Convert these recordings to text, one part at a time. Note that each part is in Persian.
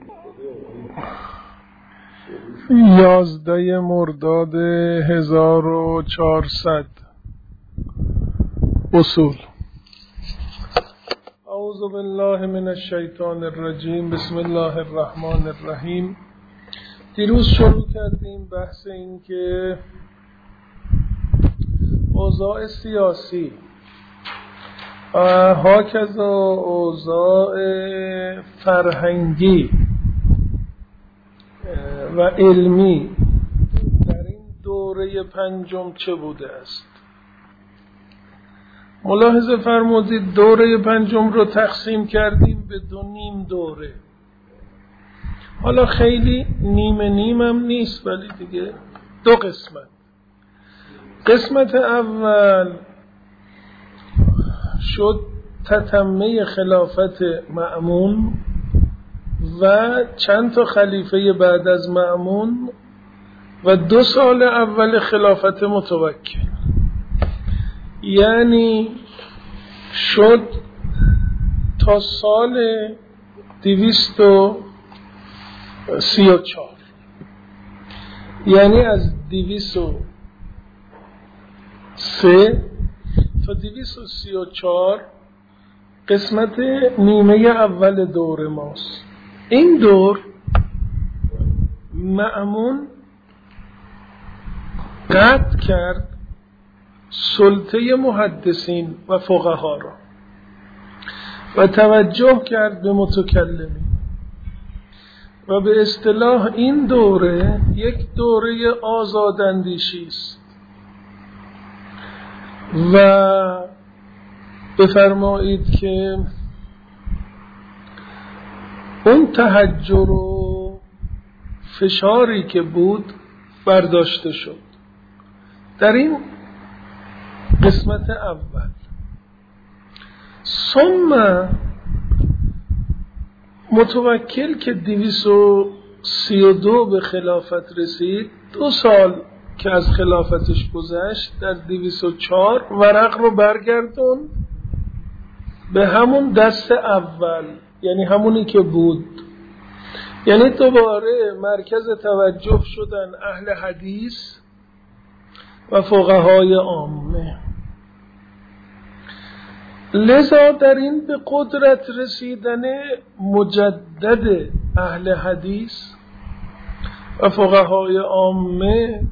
11 مرداد 1400 اصول. اعوذ بالله من الشیطان الرجیم. بسم الله الرحمن الرحیم. دیروز شروع کردیم بحث این که اوضاع سیاسی هاکذا اوضاع فرهنگی و علمی در این دوره پنجم چه بوده است. ملاحظه فرمودید دوره پنجم رو تقسیم کردیم به 2 نیم دوره. حالا خیلی نیم هم نیست، ولی دیگه 2 قسمت. قسمت اول شد تتمه خلافت مأمون و چند تا خلیفه بعد از مأمون و 2 سال اول خلافت متوکل، یعنی شد تا سال 234، یعنی از 203 تا 234 قسمت نیمه اول دور ماست. این دور مأمون قطع کرد سلطه محدثین و فقها را و توجه کرد به متکلمین و به اصطلاح این دوره یک دوره آزاداندیشی است و بفرمایید که اون تحجر و فشاری که بود برداشته شد. در این قسمت اول ثم متوکل که 232 به خلافت رسید، 2 سال که از خلافتش گذشت، در 204 ورق رو برگردون به همون دست اول، یعنی همونی که بود. یعنی دوباره مرکز توجه شدن اهل حدیث و فقهای عامه. لذا در این به قدرت رسیدن مجدد اهل حدیث و فقهای عامه،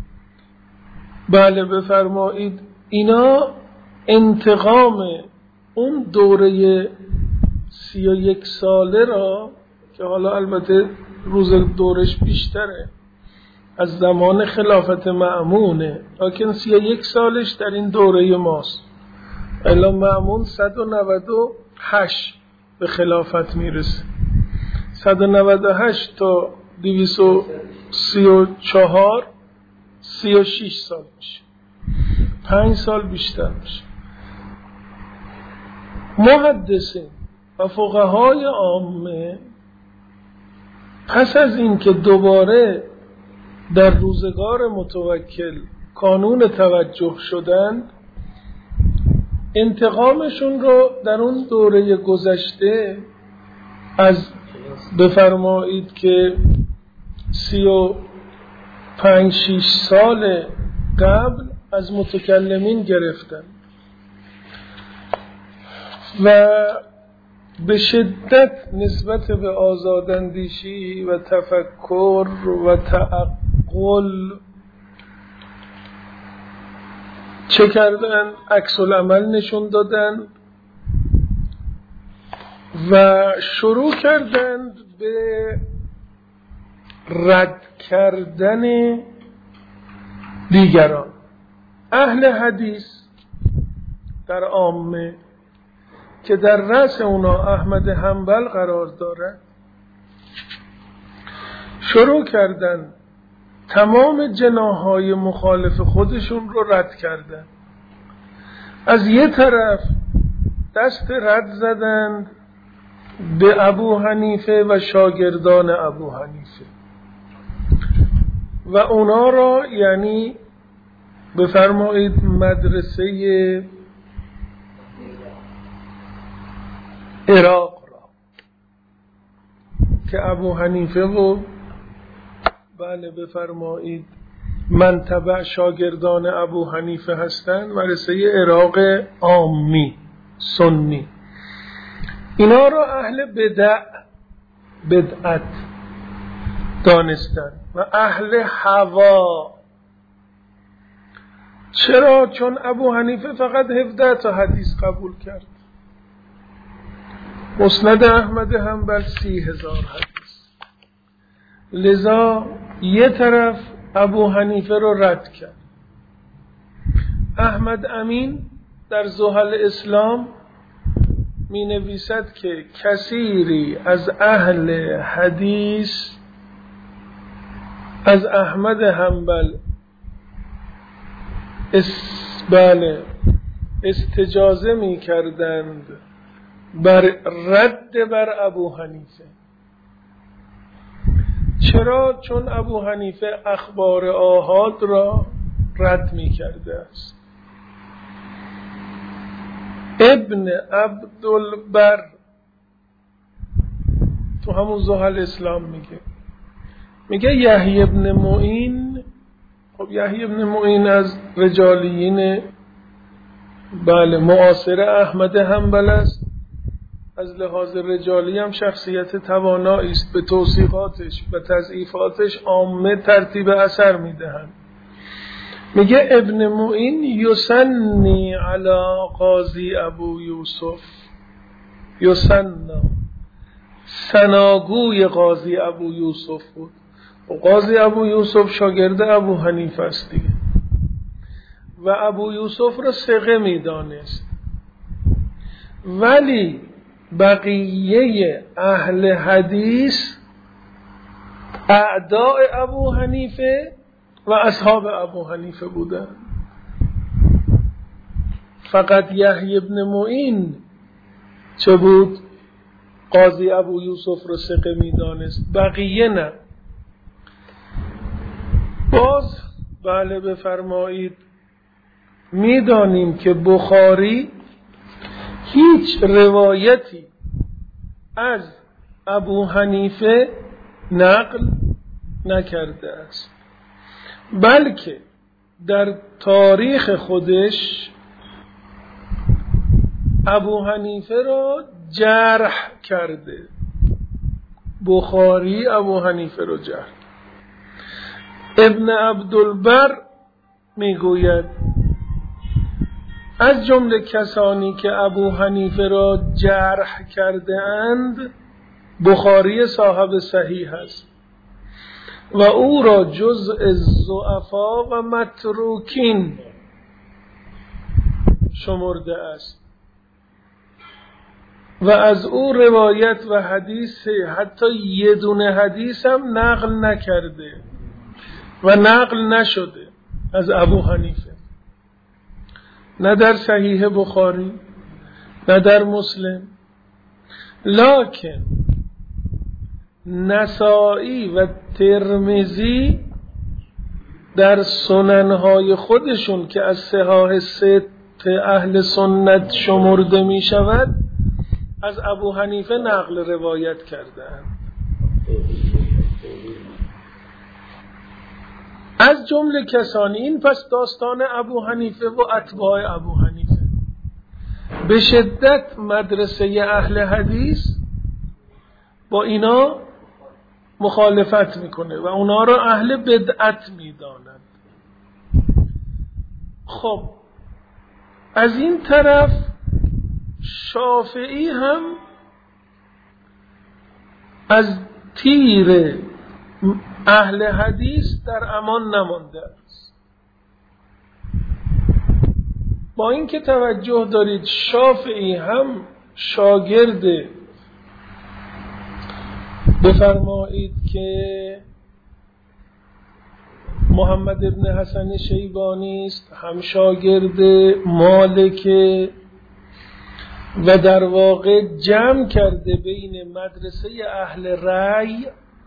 بله بفرمایید، اینا انتقام اون دوره 31 ساله را که حالا البته روز دورش بیشتره از زمان خلافت مأمونه، لیکن 31 سالش در این دوره ماست. الا مأمون 198 به خلافت میرسه، 198 تا 234 36 سال میشه، 5 سال بیشتر میشه. محدثین و فقهای عامه پس از این که دوباره در روزگار متوکل کانون توجه شدند، انتقامشون رو در اون دوره گذشته از بفرمایید که 35-6 سال قبل از متکلمین گرفتن و به شدت نسبت به آزاداندیشی و تفکر و تعقل چه کردن؟ عکس العمل نشون دادن و شروع کردند به رد کردن دیگران. اهل حدیث در عامه که در رأس اونا احمد حنبل قرار داره، شروع کردن تمام جناح‌های مخالف خودشون رو رد کردن. از یه طرف دست رد زدن به ابو حنیفه و شاگردان ابو حنیفه و اونا را، یعنی بفرمایید مدرسه عراق را که ابو حنیفه و بله بفرمایید من تبع شاگردان ابو حنیفه هستن، مدرسه عراق عامی سنی، اینا رو اهل بدعت دانستن و اهل هوا. چرا؟ چون ابو حنیفه فقط 17 تا حدیث قبول کرد، مسند احمد حنبل 30,000 حدیث، لذا یه طرف ابو حنیفه رو رد کرد. احمد امین در زحل اسلام می نویسد که کثیری از اهل حدیث از احمد حنبل استجازه می کردند بر رد بر ابو حنیفه. چرا؟ چون ابو حنیفه اخبار آحاد را رد می کرده است. ابن عبدالبر تو همون زحل اسلام میگه یحیی ابن معین، خب یحیی ابن معین از رجالیین بله معاصر احمد حنبل است، از لحاظ رجالی هم شخصیت توانایی است، به توصیفاتش و تضعیفاتش عامه ترتیب اثر میدهند. میگه ابن معین یسنی علی قاضی ابو یوسف، یسنا سناگوی قاضی ابو یوسف بود و قاضی ابو یوسف شاگرد ابو حنیفه است دیگه، و ابو یوسف را ثقه میدانست. ولی بقیه اهل حدیث اعداء ابو حنیفه و اصحاب ابو حنیفه بودن. فقط یحیی ابن معین چه بود؟ قاضی ابو یوسف رو ثقه میدانست، بقیه نه. باز بله بفرمایید میدانیم که بخاری هیچ روایتی از ابو حنیفه نقل نکرده است، بلکه در تاریخ خودش ابو حنیفه را جرح کرده. بخاری ابو حنیفه را جرح. ابن عبدالبر میگوید از جمله کسانی که ابو حنیفه را جرح کرده اند بخاری صاحب صحیح است و او را جزء الضعفا و متروکین شمرده است و از او روایت و حدیث حتی یه دونه حدیث هم نقل نکرده و نقل نشده از ابو حنیفه، نه در صحیح بخاری نه در مسلم. لکن نسائی و ترمذی در سننهای خودشون که از صحاح ست اهل سنت شمرده می شود از ابو حنیفه نقل روایت کردند. از جمله کسانی این پس داستان ابو حنیفه و اتباع ابو حنیفه به شدت مدرسه اهل حدیث با اینا مخالفت میکنه و اونا را اهل بدعت میدانند. خب از این طرف شافعی هم از تیر اهل حدیث در امان نمانده است. با اینکه توجه دارید شافعی هم شاگرد بفرمایید که محمد ابن حسن شیبانی است، هم شاگرد مالک و در واقع جمع کرده بین مدرسه اهل رأی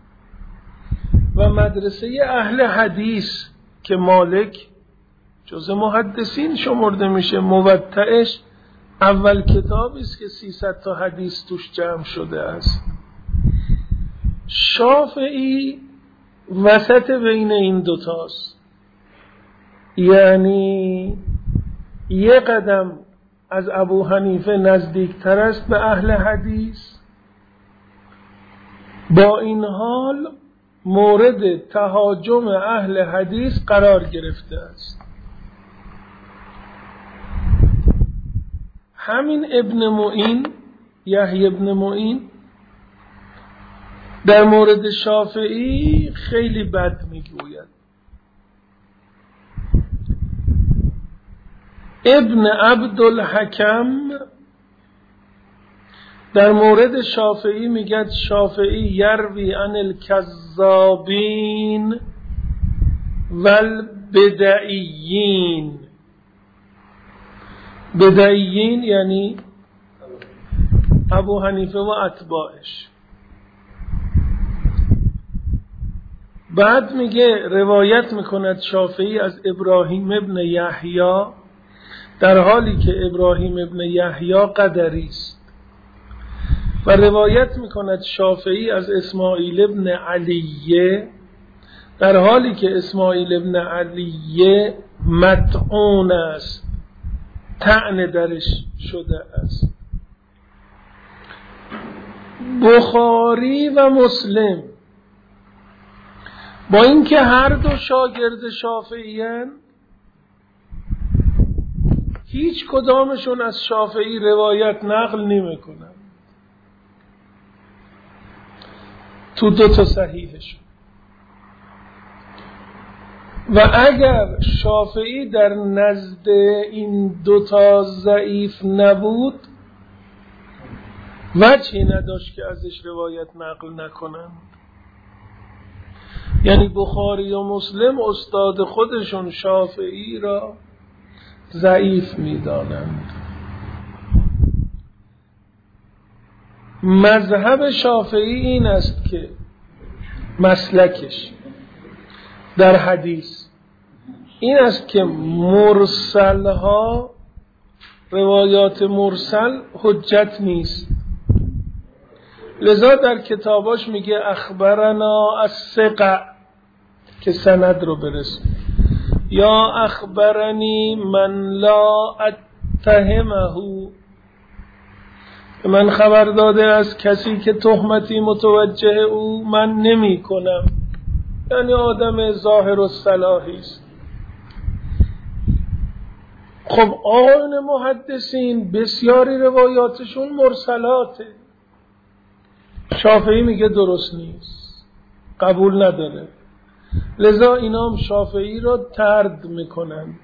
و مدرسه اهل حدیث که مالک جزء محدثین شمرده میشه. موطئش اول کتابی است که 300 تا حدیث توش جمع شده است. شافعی وسط بین این دوتاست، یعنی یه قدم از ابو حنیفه نزدیکتر است به اهل حدیث، با این حال مورد تهاجم اهل حدیث قرار گرفته است. همین ابن معین، یحیی ابن معین، در مورد شافعی خیلی بد میگوید. ابن عبدالحکم در مورد شافعی میگه شافعی یروی عن الکذابین والبدعیین. بدعیین یعنی ابو حنیفه و اتباعش. بعد میگه روایت میکند شافعی از ابراهیم ابن یحیی، در حالی که ابراهیم ابن یحیی قدری است، و روایت میکند شافعی از اسماعیل ابن علیه، در حالی که اسماعیل ابن علیه مطعون است، طعن درش شده است. بخاری و مسلم با اینکه هر دو شاگرد شافعی‌اند، هیچ کدامشون از شافعی روایت نقل نمی‌کنن تو دو تا صحیحشون. و اگر شافعی در نزد این دوتا ضعیف نبود، وجهی نداشت که ازش روایت نقل نکنن. یعنی بخاری و مسلم استاد خودشون شافعی را ضعیف می‌دانند. مذهب شافعی این است که مسلکش در حدیث این است که مرسل‌ها، روایات مرسل حجت نیست. لذا در کتاباش میگه اخبرنا الثقه که سند رو برسه، یا اخبرنی من لا اتهمه، من خبر داده از کسی که تهمتی متوجه او من نمی کنم. یعنی آدم ظاهر الصلاحی است. خب آقایون محدثین بسیاری روایاتشون مرسلاته. شافعی میگه درست نیست، قبول نداره. لذا اینا هم شافعی را طرد میکنند.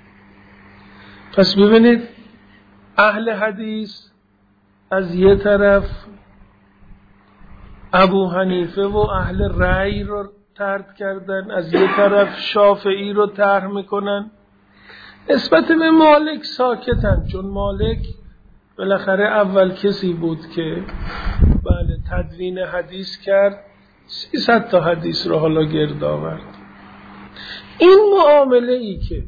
پس ببینید اهل حدیث از یه طرف ابو حنیفه و اهل رأی رو طرد کردن، از یه طرف شافعی رو طرح میکنن. نسبت به مالک ساکتن، چون مالک بالاخره اول کسی بود که بله تدوین حدیث کرد، 300 تا حدیث رو حالا گرد آورد. این معامله ای که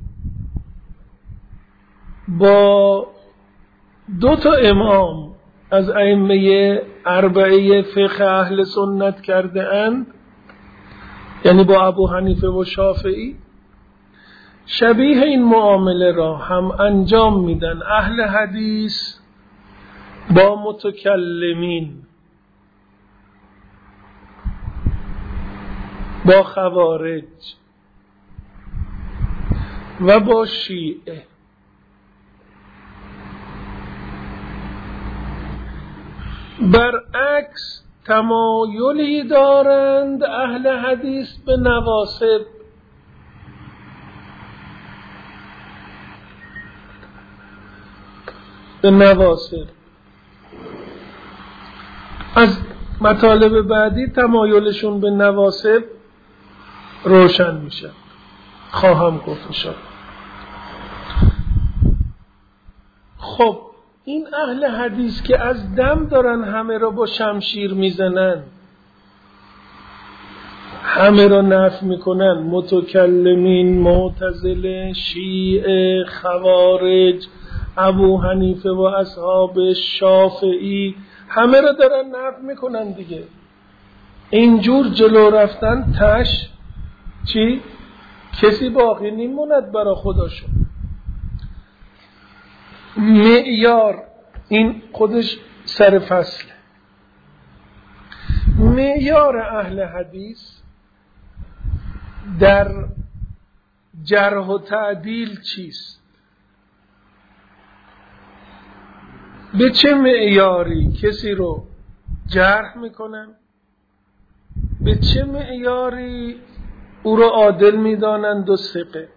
با دو تا امام از ائمه اربعه فقه اهل سنت کرده اند، یعنی با ابو حنیفه و شافعی، شبیه این معامله را هم انجام میدن اهل حدیث با متکلمین، با خوارج و با شیعه. برعکس تمایلی دارند اهل حدیث به نواسب. از مطالب بعدی تمایلشون به نواسب روشن میشه، خواهم گفت انشاءالله. خب این اهل حدیث که از دم دارن همه را با شمشیر میزنن، همه را نفی میکنن، متکلمین، معتزله، شیعه، خوارج، ابو حنیفه و اصحاب، شافعی، همه را دارن نفی میکنن دیگه. اینجور جلو رفتن تش چی؟ کسی باقی نیموند برا خودشون. معیار این خودش سر فصله. معیار اهل حدیث در جرح و تعدیل چیست؟ به چه معیاری کسی رو جرح میکنن؟ به چه معیاری او رو عادل میدانند و ثقه؟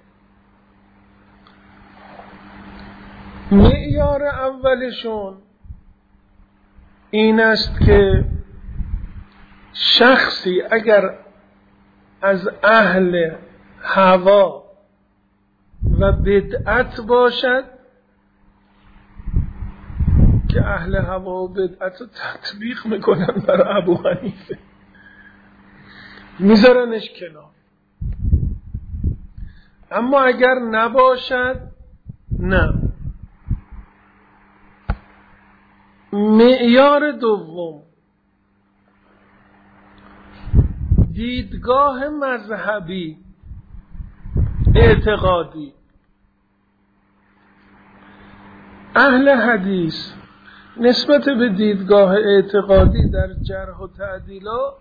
معیار اولشون این است که شخصی اگر از اهل هوا و بدعت باشد، که اهل هوا و بدعت رو تطبیق میکنن برای ابو حنیفه، میذارنش کنار. اما اگر نباشد نه. معیار دوم دیدگاه مذهبی اعتقادی. اهل حدیث نسبت به دیدگاه اعتقادی در جرح و تعدیلا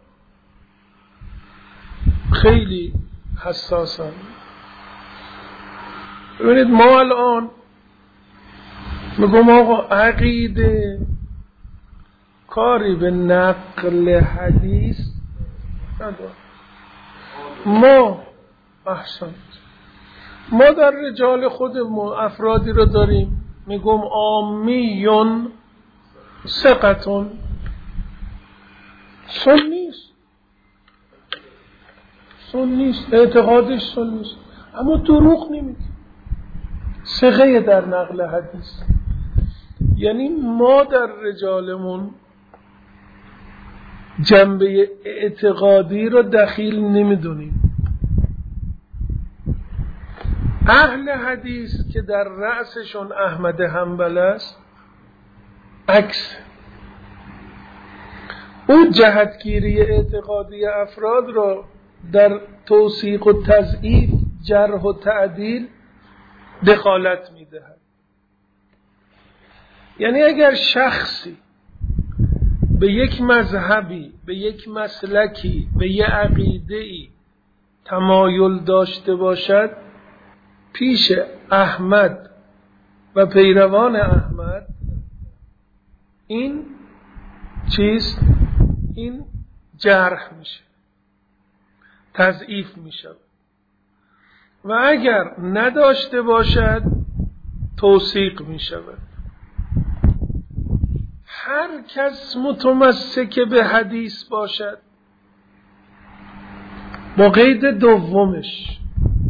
خیلی حساسن. ببینید ما الان میگم آقا عقیده کاری به نقل حدیث نداره. ما در رجال خودمون افرادی رو داریم میگم عامیون ثقتون، سنیست، اعتقادش سنیست، اما دروغ نمیگه، ثقه در نقل حدیث. یعنی ما در رجالمون جنبه اعتقادی رو دخیل نمیدونیم. اهل حدیث که در رأسشون احمد حنبل است عکس اون جهتگیری اعتقادی افراد رو در توثیق و تضعیف، جرح و تعدیل دخالت میدهد. یعنی اگر شخصی به یک مذهبی، به یک مسلکی، به یک عقیده‌ای تمایل داشته باشد، پیش احمد و پیروان احمد این چیز، این جرح میشه، تضعیف میشه، و اگر نداشته باشد توثیق میشود. هر کس متمسک به حدیث باشد با قید دومش.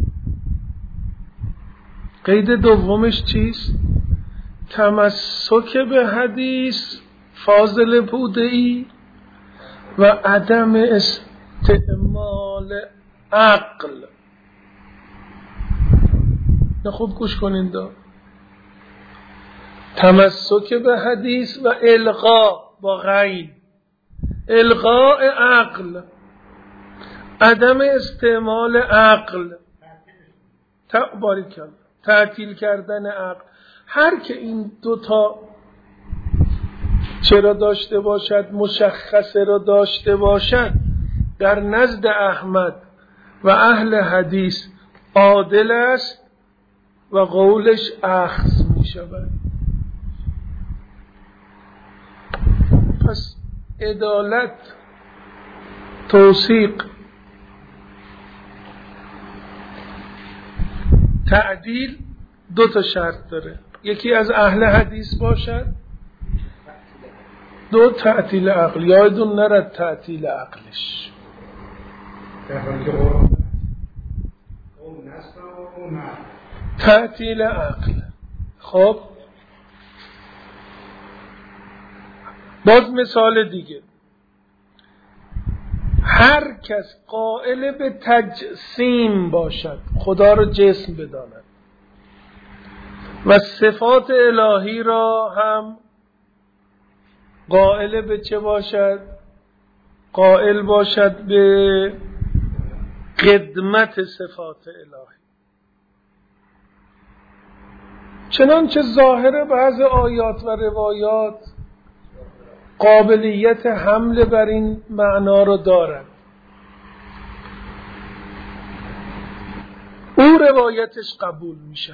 قید دومش چیست؟ تمسک به حدیث فاضل بوده‌ای و عدم استعمال عقل. نه خوب گوش کنین دا. تمسک به حدیث و الغا با غین، الغاء عقل، عدم استعمال عقل، تعطیل کردن عقل. هر که این دوتا چرا داشته باشد، مشخصه را داشته باشد، در نزد احمد و اهل حدیث عادل است و قولش اخذ می شود. پس عدالت، توثیق، تعدیل دو تا شرط داره. یکی از اهل حدیث باشد، دو تعطیل عقل. یادتون نرد تعطیل عقلش. تعطیل عقل. خب باز مثال دیگه، هر کس قائل به تجسیم باشد، خدا را جسم بداند و صفات الهی را هم قائل به چه باشد؟ قائل باشد به قدمت صفات الهی. چنانچه ظاهر بعض آیات و روایات قابلیت حمل بر این معنا رو دارد. او روایتش قبول میشه،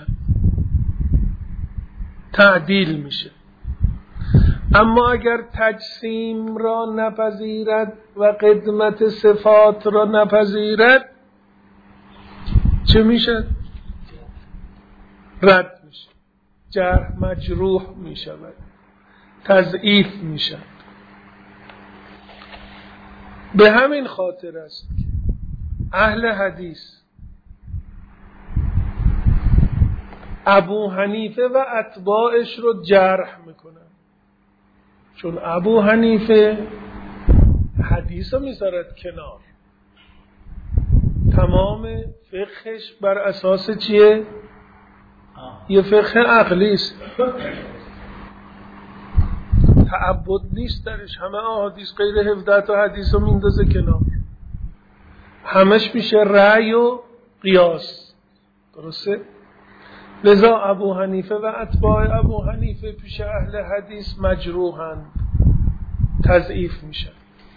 تعدیل میشه. اما اگر تجسیم را نپذیرد و قدمت صفات را نپذیرد چه میشه؟ رد میشه، جرح مجروح میشود، تضعیف میشود. به همین خاطر است که اهل حدیث ابو حنیفه و اتباعش رو جرح میکنن، چون ابو حنیفه حدیث رو میذارد کنار، تمام فقهش بر اساس چیه؟ یه فقه عقلی است، تعبد نیست درش. همه احادیث غیر 17 تا حدیث رو میندازه کنار، همش میشه رأی و قیاس. درسته؟ لذا ابو حنیفه و اتباع ابو حنیفه پیش اهل حدیث مجروحند، تضعیف میشن.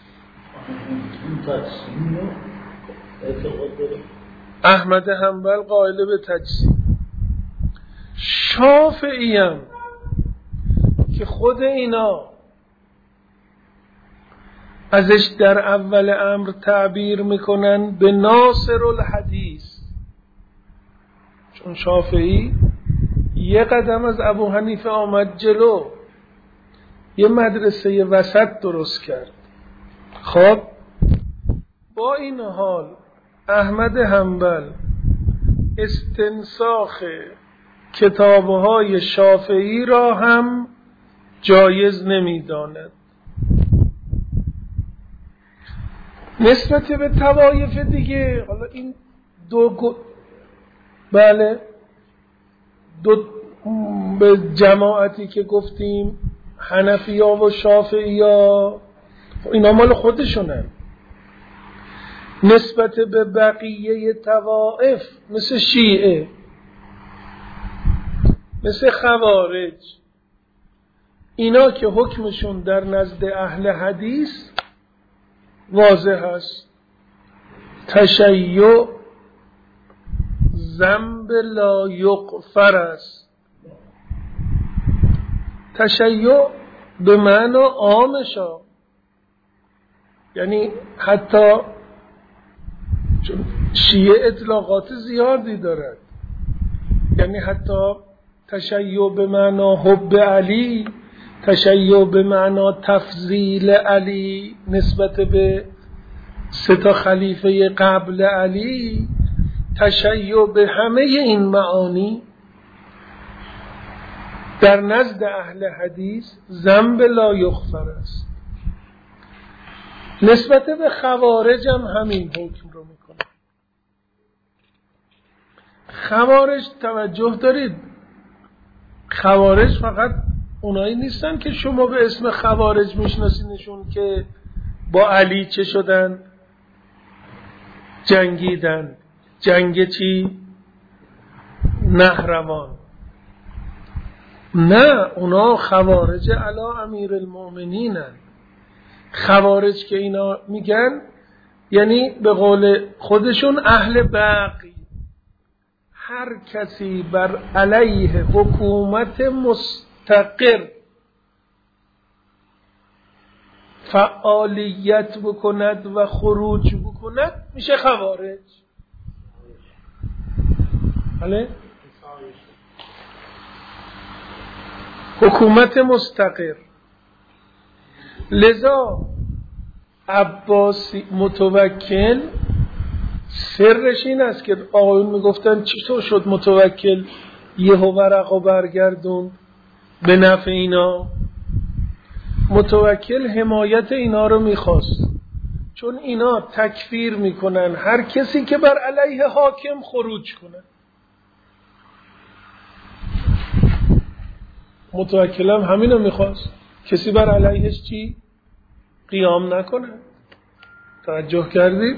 احمد حنبل قائل به تجسیم. شافعی هم که خود اینا ازش در اول امر تعبیر میکنن به ناصر الحدیث، چون شافعی یه قدم از ابو حنیفه آمد جلو، یه مدرسه وسط درست کرد. خب با این حال احمد حنبل استنساخ کتابهای شافعی را هم جایز نمی‌داند. نسبت به طوایف دیگه، حالا این دو به جماعتی که گفتیم حنفی‌ها و شافعی‌ها، اینا مال خودشونن. نسبت به بقیه طوائف مثل شیعه، مثل خوارج، اینا که حکمشون در نزد اهل حدیث واضح است، تشیع ذنب لا یغفر است. تشیع به معنی عامشا، یعنی حتی شیعه اطلاقات زیادی دارد، یعنی حتی تشیع به معنی حب علی، تشیع به معنی تفضیل علی نسبت به 3 خلیفه قبل علی، تشیع به همه این معانی در نزد اهل حدیث ذنب لا یغفر است. نسبت به خوارج هم همین حکم رو میکنه. خوارج توجه دارید، خوارج فقط اونایی نیستن که شما به اسم خوارج میشناسینشون که با علی چه شدن؟ جنگیدن. جنگ چی؟ نهروان. نه، اونا خوارج علی امیر المؤمنینن. خوارج که اینا میگن یعنی به قول خودشون اهل بغی، هر کسی بر علیه حکومت مستقر فعالیت بکند و خروج بکند میشه خوارج. بله؟ حکومت مستقر. لذا عباسی متوکل سرش این است که آقایون میگفتن چطور شد متوکل یهو ورقو برگردون به نفع اینا. متوکل حمایت اینا رو میخواست، چون اینا تکفیر میکنن هر کسی که بر علیه حاکم خروج کنه. متوکل هم همینو میخواست، کسی بر علیهش چی؟ قیام نکنه. توجه کردید؟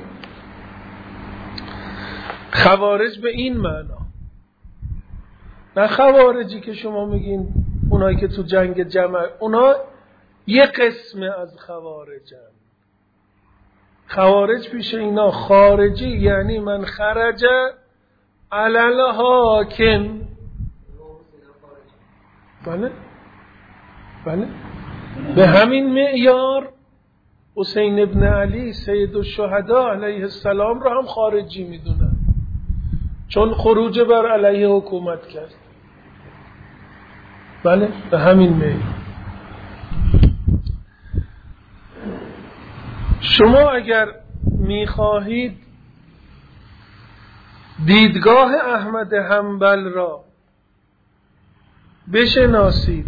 خوارج به این معنا، نه خوارجی که شما میگین اونایی که تو جنگ جمع، اونا یه قسم از خوارجن. خوارج پیش اینا خارجی یعنی من خرج علی الحاکم. بله بله، به همین معیار حسین ابن علی سید الشهدا علیه السلام را هم خارجی میدونن، چون خروج بر علیه حکومت کرد. بله، به همین معیار. شما اگر میخواهید دیدگاه احمد حنبل را بشناسید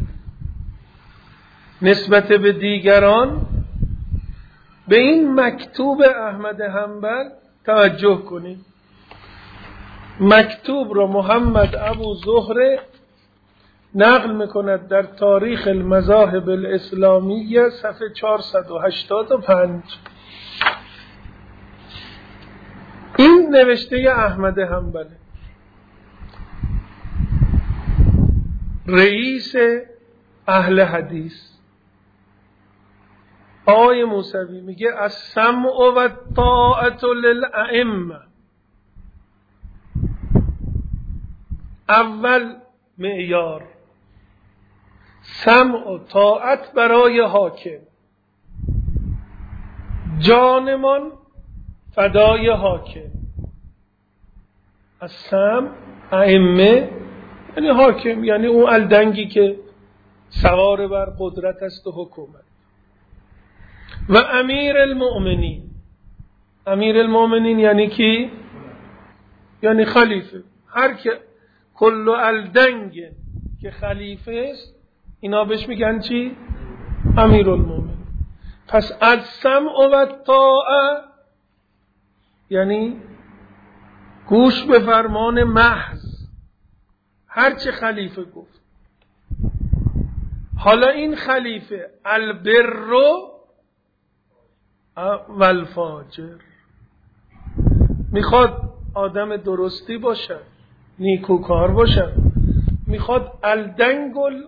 نسبت به دیگران، به این مکتوب احمد حنبل توجه کنید. مکتوب را محمد ابو زهره نقل میکند در تاریخ المذاهب الاسلامیه صفحه 485. این نوشته احمد حنبل، رئیس اهل حدیث. آقای موسوی میگه السمع و الطاعة للائمه. اول معیار سمع و طاعت برای حاکم، جانمان فدای حاکم. السمع ائمه یعنی حاکم، یعنی اون الدنگی که سوار بر قدرت است و حکومت. و امیر المؤمنین، امیر المؤمنین یعنی کی؟ یعنی خلیفه. هر که کل الدنگ که خلیفه است اینا بهش میگن چی؟ امیر المؤمنین. پس السمع و الطاعه یعنی گوش به فرمان محض، هر چه خلیفه گفت. حالا این خلیفه البر و الفاجر، میخواد آدم درستی باشه، نیکوکار باشه، میخواد الدنگل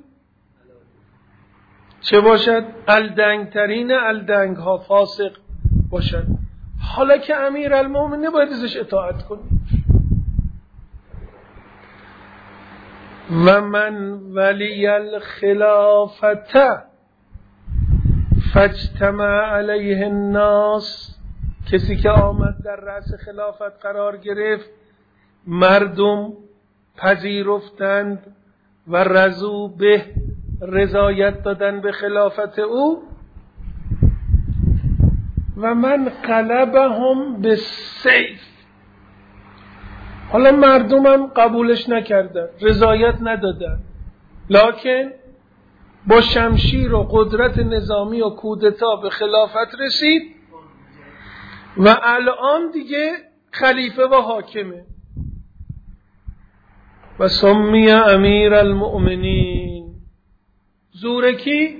چه باشد؟ الدنگ ترین الدنگ ها فاسق باشد. حالا که امیر المؤمنین باید ازش اطاعت کنی. و من ولی الخلافت فاجتمع علیه الناس، کسی که آمد در رأس خلافت قرار گرفت، مردم پذیرفتند و رضو به، رضایت دادن به خلافت او. و من قلبهم بالسیف، حالا مردمم قبولش نکردن، رضایت ندادن، لکن با شمشیر و قدرت نظامی و کودتا به خلافت رسید و الان دیگه خلیفه و حاکمه و سمی امیر المؤمنین. زورکی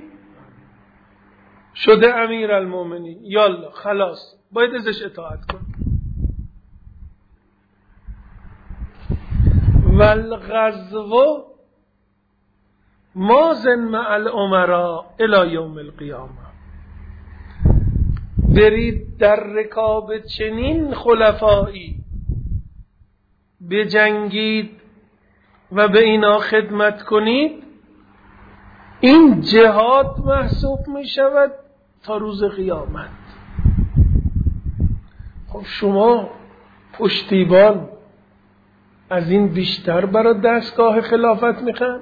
شده امیر المؤمنین. یالا خلاص باید ازش اطاعت کن. والغزو مازن مع الامراء الی یوم القیامه. برید در رکاب چنین خلفایی بجنگید و به اینا خدمت کنید، این جهاد محسوب می شود تا روز قیامت. خب شما پشتیبان از این بیشتر برای دستگاه خلافت میخوان؟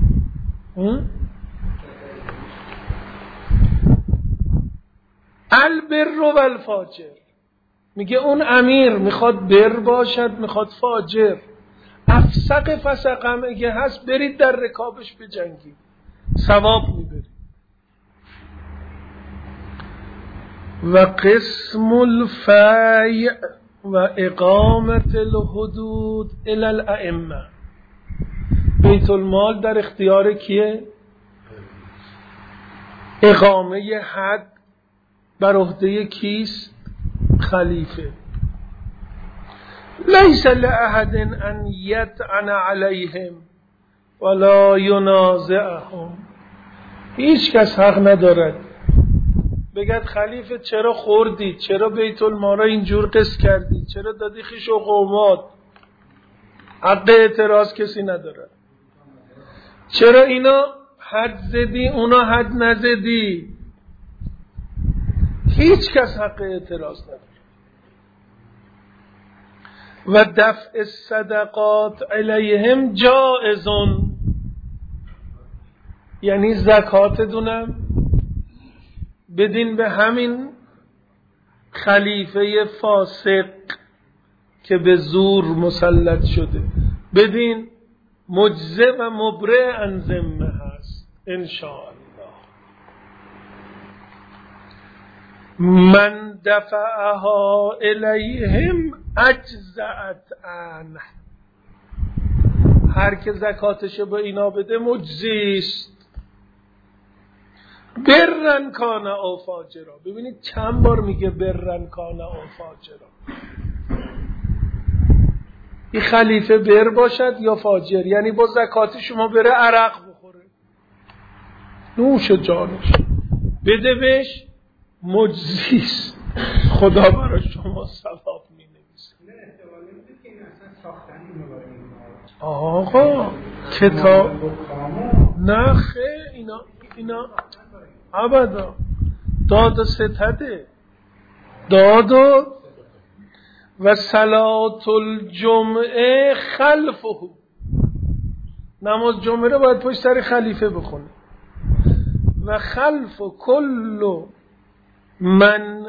البر و الفاجر، میگه اون امیر میخواد بر باشد میخواد فاجر. افسق فسقم اگه هست برید در رکابش بجنگید، ثواب میبرید. و قسم الفیع و اقامت الحدود الی الائمه. بیت المال در اختیار کیه؟ اقامه حد بر عهده کیست؟ خلیفه. لیس لأحد ان یطعن علیهم ولا ینازعهم. هیچ کس حق ندارد بگد خلیفه چرا خوردید، چرا بیت المال را اینجور قسط کردید، چرا دادی خیش و قومات. حق اعتراض کسی ندارد. چرا اینا حد زدی اونا حد نزدی، هیچ کس حق اعتراض نداره. و دفع الصدقات علیهم جائزون، یعنی زکات دونم بدین به همین خلیفه فاسق که به زور مسلط شده، بدین مجزه و مبرئ عن ذمه هست انشاءالله. من دفعها الیهم اجزأت عنه. هر که زکاتش به اینا بده مجزیست. برن کان او فاجرا. ببینید چند بار میگه برن کان او فاجرا. این خلیفه بر باشد یا فاجر، یعنی با زکات شما بره عرق بخوره، نوش جانش بده بهش، مجزیست، خدا برای شما ثواب می نویسه. آقا کتاب نه خیر، اینا ابدا داد و ستده. داد و صلاة الجمعه خلفه. نماز جمعه رو باید پشت سر خلیفه بخونه. و خلف کل من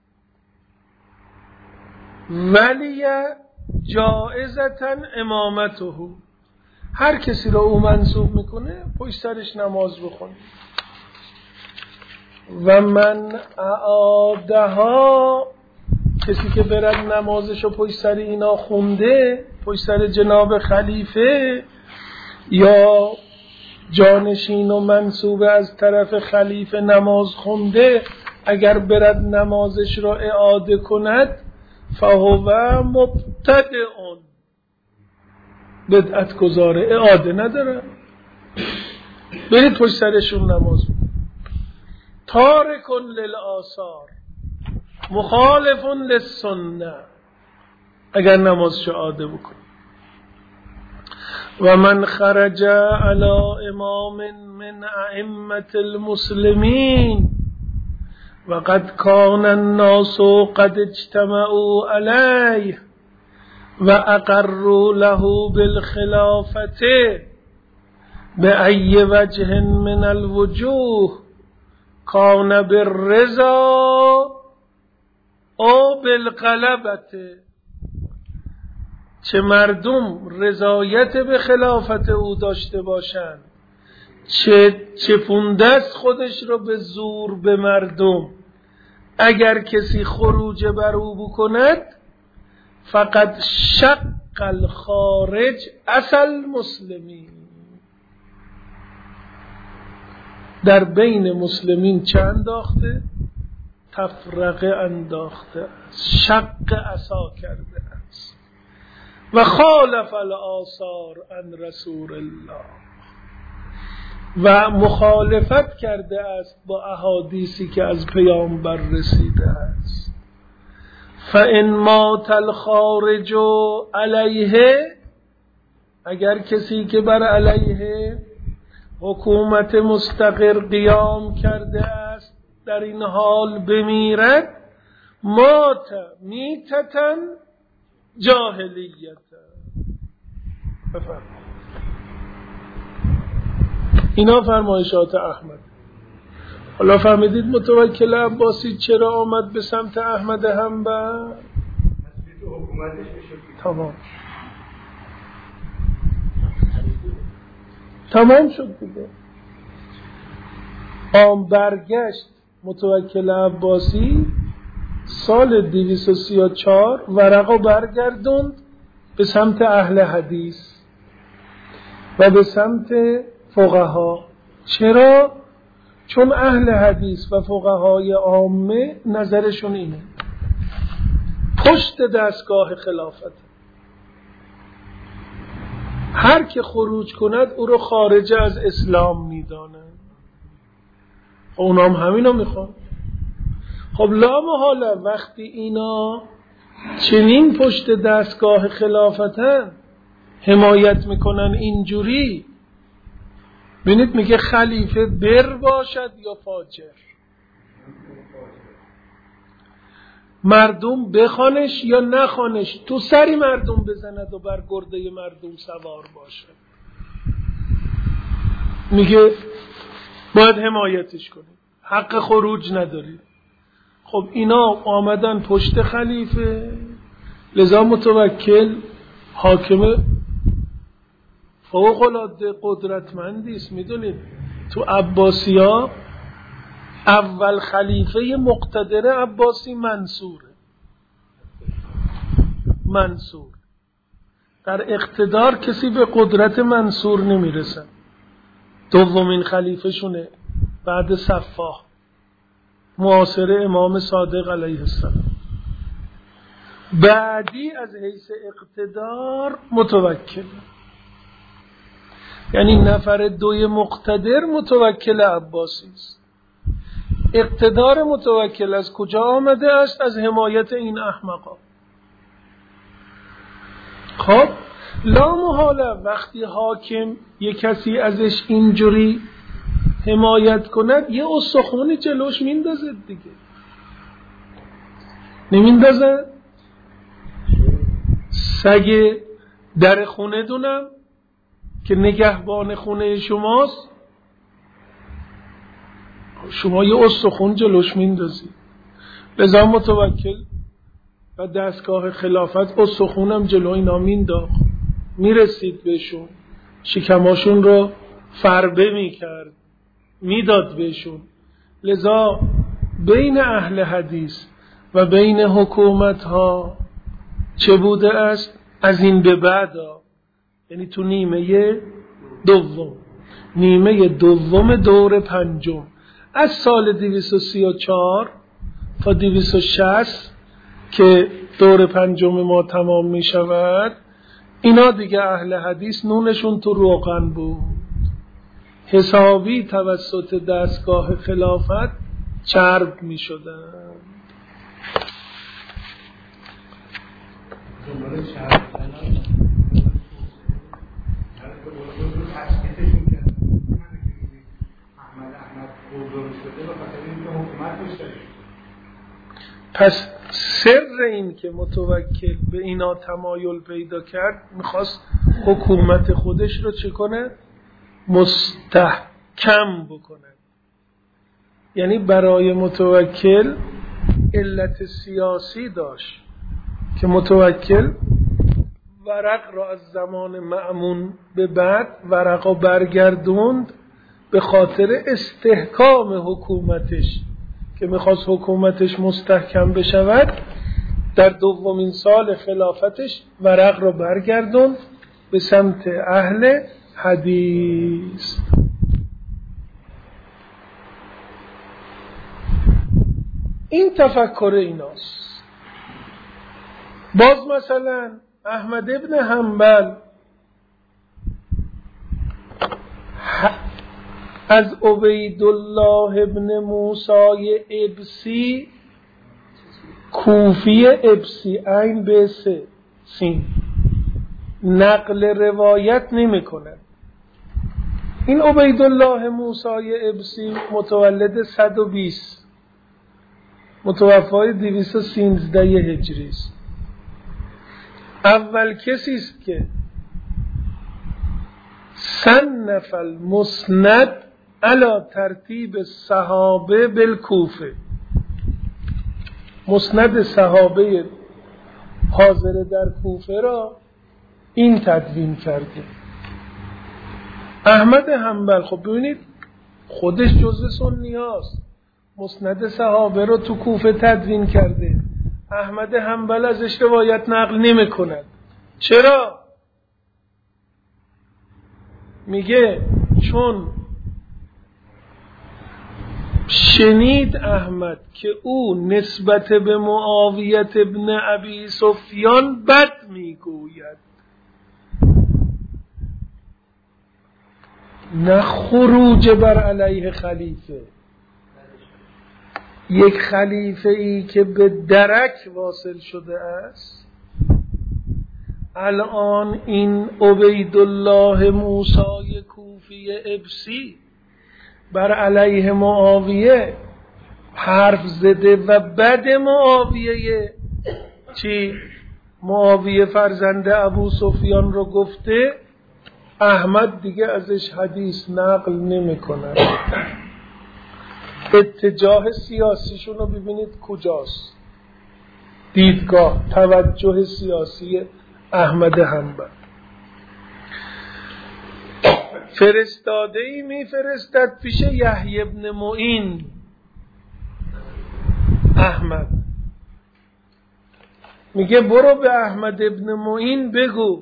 ولی جائزتا امامته. هر کسی رو او منصوب میکنه پشت سرش نماز بخونه. و من اعادها، کسی که برد نمازشو پشت سر اینا خونده، پشت سر جناب خلیفه یا جانشین و منصوب از طرف خلیفه نماز خونده، اگر برد نمازش را اعاده کند فهو مبتدعون، بدعت گذاره، اعاده نداره. برید پشت سرشون نماز بخونید. تارک للآثار مخالف للسنه، اگر نمازشو اعاده بکنه. و من خرج علی امام من ائمة المسلمین و قد کان الناس قد اجتمعوا علیه و اقروا له بالخلافة بأي وجه من الوجوه کان بالرضا او بالغلبة. چه مردم رضایت به خلافت او داشته باشند، چه پوندست خودش رو به زور به مردم. اگر کسی خروج بر او بکند فقط شق الخارج اصل مسلمین. در بین مسلمین چه انداخته؟ تفرقه انداخته است، شق عصا کرده است. و خالف الآثار عن رسول الله، و مخالفت کرده است با احادیثی که از پیامبر رسیده است. فإن مات الخارج علیه، اگر کسی که بر علیه حکومت مستقر قیام کرده است در این حال بمیرد، مات میتة جاهلیت. اینا فرمایشات احمد. حالا فهمیدید متوکل عباسی چرا آمد به سمت احمد حنبل؟ تمام شد دیگه. برگشت متوکل عباسی سال 234 ورقو برگردوند به سمت اهل حدیث و به سمت فقها. چرا؟ چون اهل حدیث و فقهای عامه نظرشون اینه پشت دستگاه خلافت. هر که خروج کند او رو خارج از اسلام میدانند. اونا هم همینو میخوان. خب لا محاله وقتی اینا چنین پشت دستگاه خلافتن حمایت میکنن اینجوری، ببینید میگه خلیفه بر باشد یا فاجر، مردم بخوانش یا نخوانش، تو سری مردم بزند و بر گرده مردم سوار باشد، میگه باید حمایتش کنید، حق خروج ندارید. خب اینا آمدن پشت خلیفه، لذا متوکل حاکم فوق العاده قدرتمندی است. میدونید تو عباسی‌ها اول خلیفه مقتدر عباسی منصور. در اقتدار کسی به قدرت منصور نمیرسه. دومین خلیفه شونه بعد صفاح، معاصر امام صادق علیه السلام. بعدی از حیث اقتدار متوکل، یعنی نفر دوی مقتدر متوکل عباسی است. اقتدار متوکل از کجا آمده است؟ از حمایت این احمقا. خب لا محاله وقتی حاکم یک کسی ازش اینجوری حمایت کند یه استخونی جلوش میندازه دیگه، نمیندازه؟ سگ در خونه دونم که نگهبان خونه شماست، شما یه استخون جلوش میندازی. لذا متوکل و دستگاه خلافت استخونم جلو اینا مینداخت، میرسید بهشون، شکماشون رو فربه میکرد، میداد بهشون. لذا بین اهل حدیث و بین حکومت ها چه بوده است از این به بعد، یعنی تو نیمه دوم دور پنجم از سال 234 تا 260 که دور پنجم ما تمام می شود، اینا دیگه اهل حدیث نونشون تو روغن بود، حسابی توسط دستگاه خلافت چرب می شدن. پس سر این که متوکل به اینا تمایل پیدا کرد، میخواست حکومت خودش رو چه کنه؟ مستحکم بکنه. یعنی برای متوکل علت سیاسی داشت که متوکل ورق را از زمان مأمون به بعد ورق را برگردوند به خاطر استحکام حکومتش که میخواست حکومتش مستحکم بشود. در دومین سال خلافتش ورق را برگردوند به سمت اهل حدیث. این تفکر ایناست. باز مثلا احمد ابن حنبل از عبیدالله ابن موسی ابسی، کوفی ابسی، عین به سین، نقل روایت نمی کند. این عبیدالله موسی ابسی متولد 120 متوفای 213 هجری است. اول کسی است که صنف المسند علی ترتیب صحابه بالکوفه، مسند صحابه حاضر در کوفه را این تدوین کرده. احمد حنبل خب ببینید خودش جزء سنی هاست، مسند صحابه را تو کوفه تدوین کرده. احمد حنبل ازش روایت نقل نمی کند. چرا؟ میگه چون شنید احمد که او نسبت به معاویه ابن ابی سفیان بد میگوید، نه خروج بر علیه خلیفه، یک خلیفه ای که به درک واصل شده است. الان این عبیدالله موسی کوفی ابسی بر علیه معاویه حرف زده و بد معاویه معاویه فرزند ابو سفیان رو گفته. احمد دیگه ازش حدیث نقل نمی کنه. اتجاه سیاسیشون رو ببینید کجاست، دیدگاه توجه سیاسی احمد حنبل. فرستاده‌ای میفرستد پیش یحیی بن معین. احمد میگه برو به احمد ابن معین بگو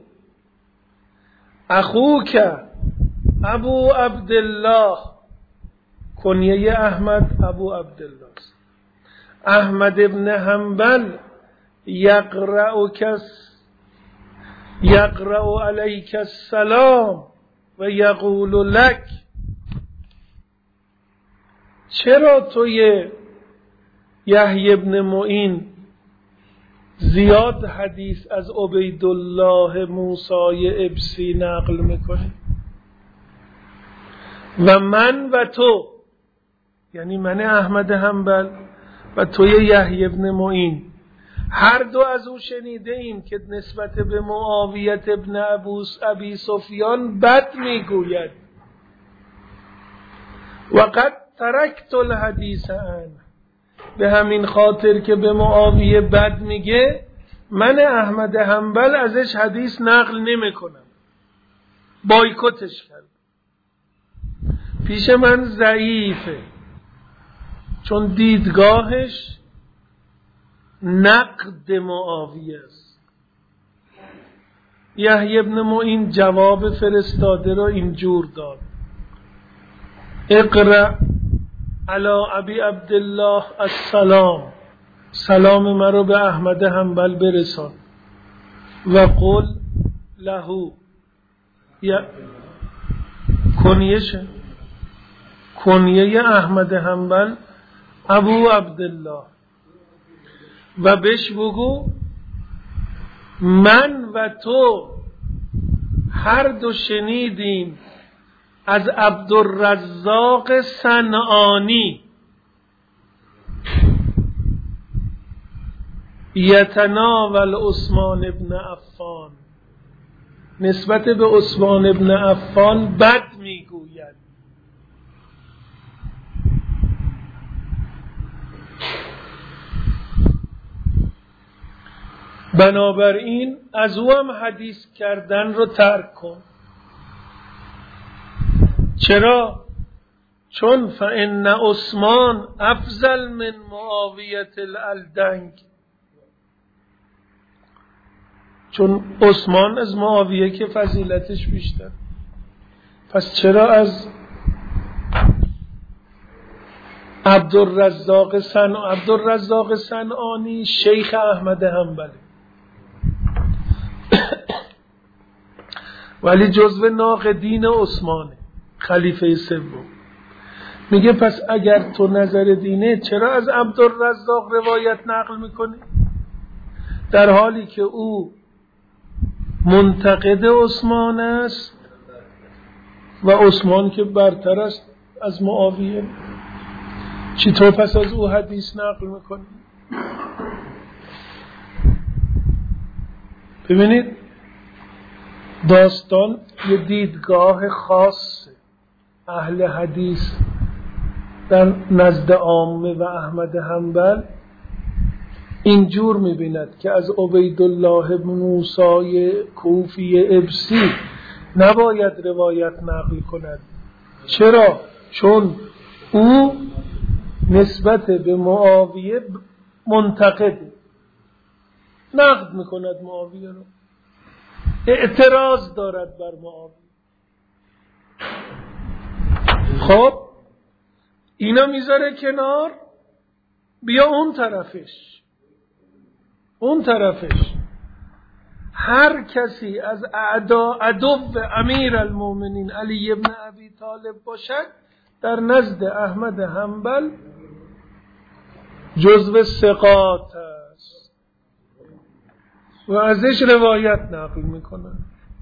اخوک ابو عبدالله، کنیه احمد ابو عبدالله است، احمد ابن حنبل یقرأ علیک السلام و یقول لک، چرا توی یحیی ابن معین زیاد حدیث از عبیدالله موسی ابسی نقل میکنی و من و تو، یعنی من احمد حنبل و توی یحیی ابن معین، هر دو از او شنیده ایم که نسبت به معاویه ابن ابی سفیان بد میگوید و قد ترکت الحدیث عنه، به همین خاطر که به معاویه بد میگه من احمد حنبل ازش حدیث نقل نمی کنم، بایکوتش کرد، پیش من ضعیفه، چون دیدگاهش نقد معاویه است. یحیی ابن معین جواب فرستاده را اینجور داد: اقرأ علی ابی عبدالله السلام، سلام مرا به احمد حنبل برسان، و قل له، کنیه احمد حنبل ابو عبدالله، و بهش بگو من و تو هر دو شنیدیم از عبدالرزاق صنعانی یتناول عثمان ابن عفان، نسبت به عثمان ابن عفان بد میگوید. بنابراین از او هم حدیث کردن رو ترک کن. چرا؟ چون فإن عثمان افضل من معاویه الالدنگ، چون عثمان از معاویه که فضیلتش بیشتر، پس چرا از عبدالرزاق صنعانی شیخ احمد حنبل، ولی جزو ناقدین عثمانه، خلیفه سوم. میگه پس اگر تو نظر دینه چرا از عبدالرزاق روایت نقل میکنی، در حالی که او منتقد عثمان است و عثمان که برتر است از معاویه، چطور پس از او حدیث نقل میکنی؟ ببینید داستان یه دیدگاه خاص اهل حدیث در نزد عامه و احمد حنبل اینجور میبیند که از عبیدالله موسی کوفی ابسی نباید روایت نقل کند. چرا؟ چون او نسبت به معاویه منتقد، نقد میکند معاویه رو، اعتراض دارد بر معاویه. خب اینا میذاره کنار، بیا اون طرفش هر کسی از عدو امیر المومنین علی ابن ابی طالب باشد در نزد احمد حنبل جزو ثقات است و ازش روایت نقل میکنن.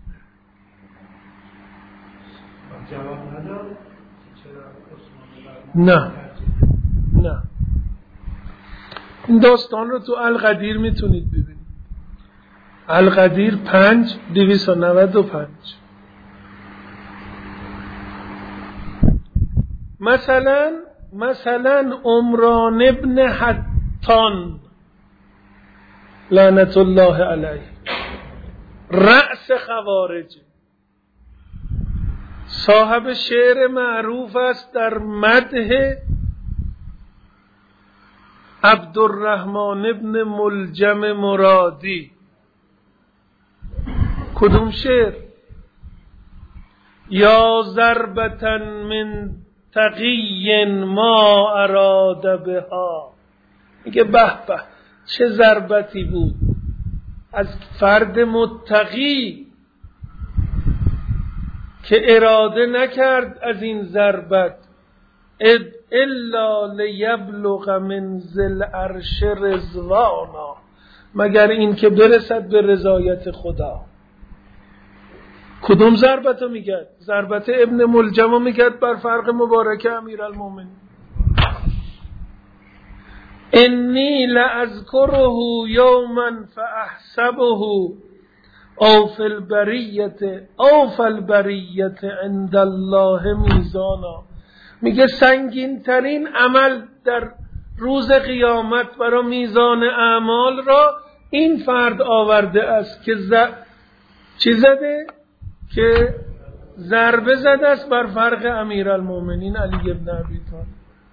نه این داستان رو تو القدیر میتونید ببینید. القدیر 5295. مثلا عمران ابن حطان لعنت الله علیه رأس خوارج، صاحب شعر معروف است در مدح عبدالرحمن ابن ملجم مرادی. کدوم شعر؟ یا ضربة من تقی ما اراد بها، میگه به به چه ضربتی بود از فرد متقی که اراده نکرد از این ضربت الا لیبلغ من ذل عرش رضوانا، مگر این که برسد به رضایت خدا. کدوم ضربتو میگه؟ ضربت ابن ملجمو میگه بر فرق مبارک امیرالمومنین. انی لاذکره یوما فاحسبه او فی البریت عند الله میزانا، میگه سنگین ترین عمل در روز قیامت برای میزان اعمال را این فرد آورده است که چی زده؟ که ضربه زده است بر فرق امیرالمومنین علی ابن ابی طالب.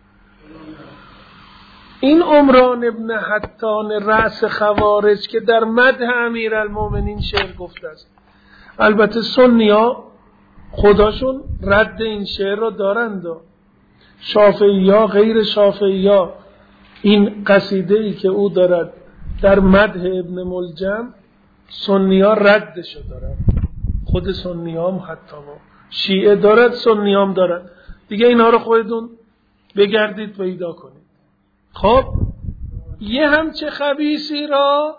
این عمران ابن حطان رأس خوارج که در مدح امیرالمومنین شعر گفته است. البته سنی‌ها خداشون رد این شعر را دارند، شافعی‌ها غیر شافعی‌ها این قصیده‌ای که او دارد در مدح ابن ملجم سنی‌ها ردشو دارند. خود سنی‌ها هم حتی شیعه دارد، سنی‌ها هم دارد دیگه. اینا رو خودتون بگردید پیدا کنید. خب یه همچه خبیثی را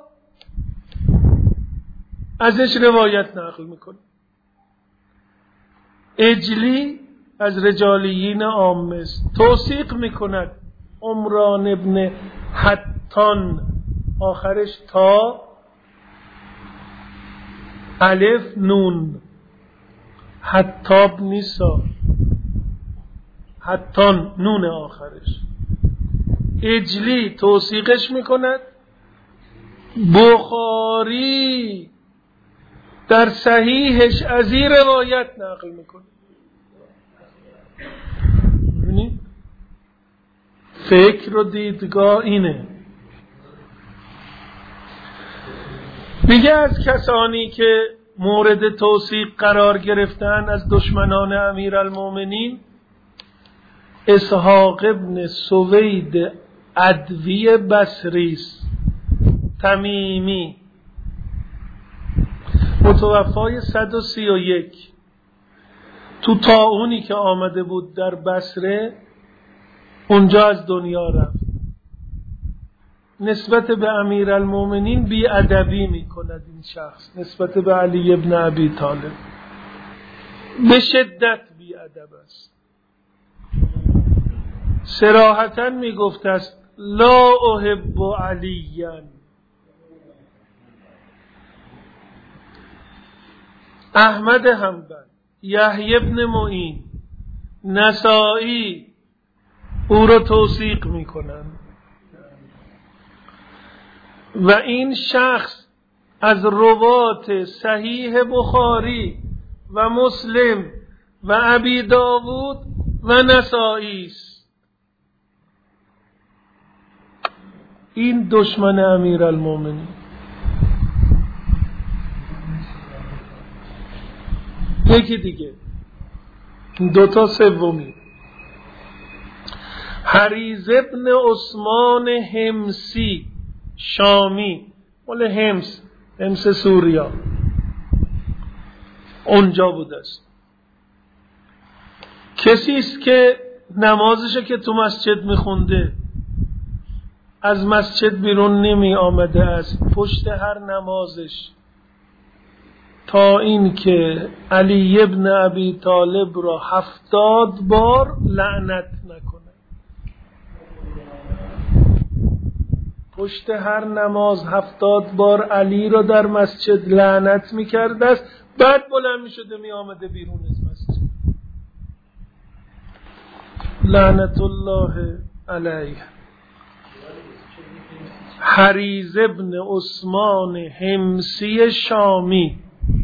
ازش روایت نقل میکنه. اجلی از رجالیین عامه است، توثیق میکند عمران ابن حطان، آخرش تا الف نون، حطاب نیسا، حطان نون آخرش. اجلی توثیقش میکند. بخاری در صحیحش از این روایت نقل میکنه. ببینید فکر و دیدگاه اینه. میگه از کسانی که مورد توثیق قرار گرفتن از دشمنان امیرالمومنین اسحاق ابن سوید عدوی بصریس تمیمی، متوفای 131. تو طاعونی که آمده بود در بصره اونجا از دنیا رفت. نسبت به امیرالمومنین بی ادبی میکند این شخص، نسبت به علی ابن ابی طالب به شدت بی ادب است. صراحتاً میگفت است لا احب علیاً. احمد حنبل، یحیی ابن معین، نسائی او را توثیق میکنند و این شخص از روات صحیح بخاری و مسلم و ابی داود و نسائی است. این دشمن امیرالمومنین. یکی دیگه، دوتا سومی. حریز ابن عثمان همسی شامی، مال همس سوریا، اونجا بوده است. کسی است که نمازش که تو مسجد میخونده از مسجد بیرون نمی آمده است، پشت هر نمازش، تا این که علی ابن ابی طالب را 70 بار لعنت نکنه. پشت هر نماز 70 بار علی را در مسجد لعنت میکرده است، بعد بلند میشده میآمده بیرون از مسجد. لعنت الله علیه. حریز ابن عثمان همسی شامی.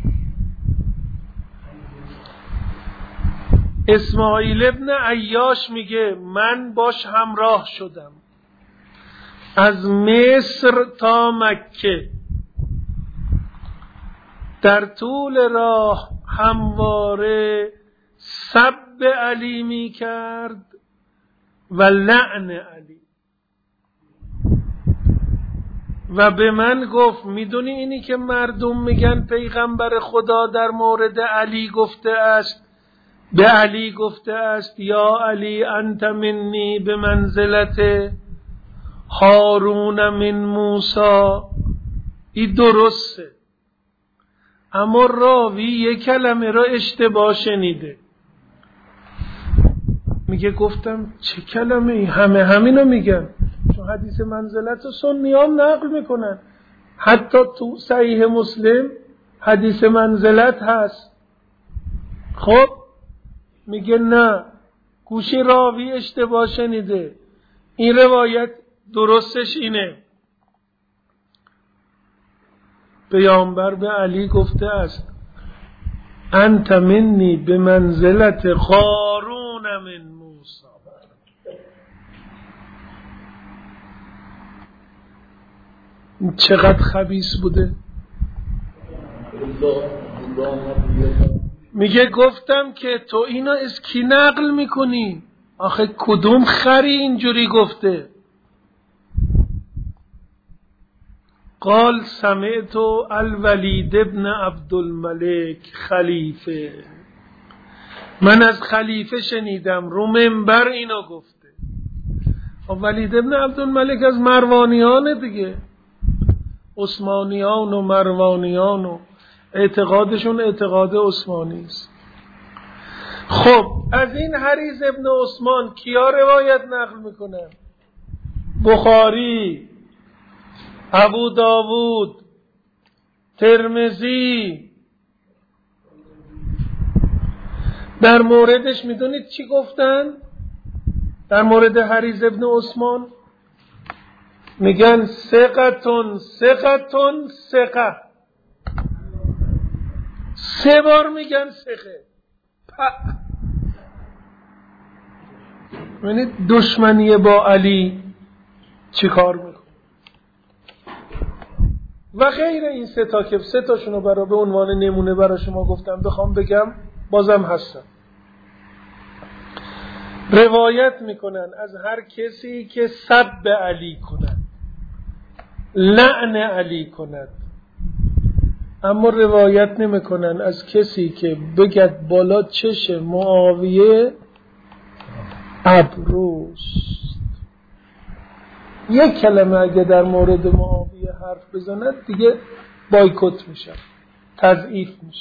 اسماعیل ابن عیاش میگه من باش همراه شدم از مصر تا مکه، در طول راه همواره سب علی می کرد و لعن علی و به من گفت میدونی اینی که مردم میگن پیغمبر خدا در مورد علی گفته است، به علی گفته است یا علی انت منی به منزلت هارون من موسی، این درسته، اما راوی یک کلمه را اشتباه شنیده. میگه گفتم چه کلمه ای؟ همینو میگن، چون حدیث منزلت رو سنیان نقل میکنن، حتی تو صحیح مسلم حدیث منزلت هست. خب میگه نه، گوشی راوی اشتباه شنیده، این روایت درستش اینه، پیامبر به علی گفته است انت منی به منزلت هارون من موسی. چقدر خبیث بوده. میگه گفتم که تو اینا از کی نقل میکنی؟ آخه کدوم خری اینجوری گفته؟ قال سمعت الولید ابن عبدالملک خلیفه، من از خلیفه شنیدم رو منبر اینا گفته. ولید ابن عبدالملک از مروانیانه دیگه، عثمانیان و مروانیان و اعتقادشون اعتقاد عثمانی است. خب از این حریز ابن عثمان کیا روایت نقل میکنن؟ بخاری، ابو داوود، ترمذی. در موردش میدونید چی گفتن؟ در مورد حریز ابن عثمان میگن ثقتون ثقتون ثقه، 3 بار میگن ثقه. ببینید دشمنی با علی چی کار میکنه و غیر این 3 تا که 3 تاشونو برای به عنوان نمونه برای شما گفتم، بخوام بگم بازم هستن. روایت میکنن از هر کسی که سب علی کند، لعن علی کند، اما روایت نمیکنن از کسی که بگد بالا چش معاویه ابروست. یک کلمه اگه در مورد معاویه حرف بزند دیگه بایکوت میشه، تضعیف میشه.